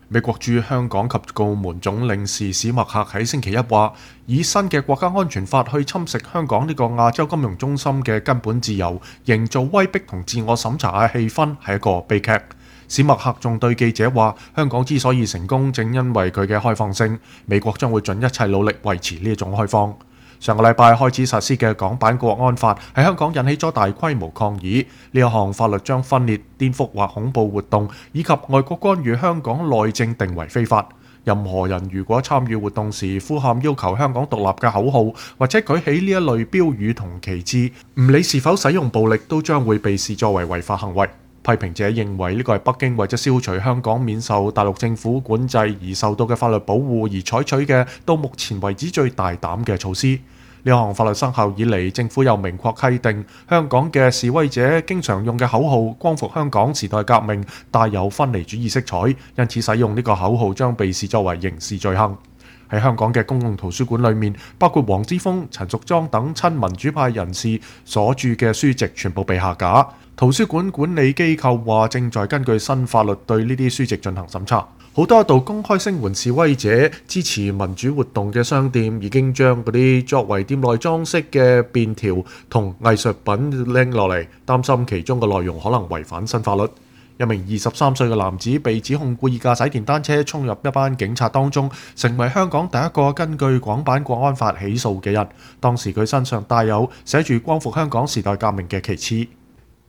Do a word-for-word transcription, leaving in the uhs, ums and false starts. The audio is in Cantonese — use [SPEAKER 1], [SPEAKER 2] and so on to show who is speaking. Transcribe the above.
[SPEAKER 1] 美國駐香港及澳門總領事史默克喺星期一話，以新嘅國家安全法去侵蝕香港呢個亞洲金融中心嘅根本自由，營造威逼同自我審查嘅氣氛係一個悲劇。史默克仲對記者話，香港之所以成功，正因為佢嘅開放性，美國將會盡一切努力維持呢一種開放。上個禮拜開始實施嘅港版國安法喺香港引起咗大規模抗議。呢一項法律將分裂、顛覆或恐怖活動以及外國干預香港內政定為非法。任何人如果參與活動時呼喊要求香港獨立嘅口號，或者舉起呢一類標語同旗幟，唔理是否使用暴力，都將會被視作為違法行為。批評者認為呢個係北京為咗消除香港免受大陸政府管制而受到嘅法律保護而採取嘅到目前為止最大膽嘅措施。呢項法律生效以嚟，政府又明確規定香港嘅示威者經常用嘅口號「光復香港、時代革命」帶有分離主義色彩，因此使用呢個口號將被視作為刑事罪行。喺香港嘅公共圖書館裏面，包括黃之鋒、陳淑莊等親民主派人士所著嘅書籍全部被下架。圖書館管理機構話正在根據新法律對呢啲書籍進行審查。好多一度公開聲援示威者、支持民主活動嘅商店已經將嗰啲作為店內裝飾嘅便條同藝術品拎落嚟，擔心其中嘅內容可能違反新法律。一名二十三歲嘅男子被指控故意駕駛電單車衝入一班警察當中，成為香港第一個根據港版國安法起訴嘅人。當時佢身上帶有寫住光復香港時代革命嘅旗幟。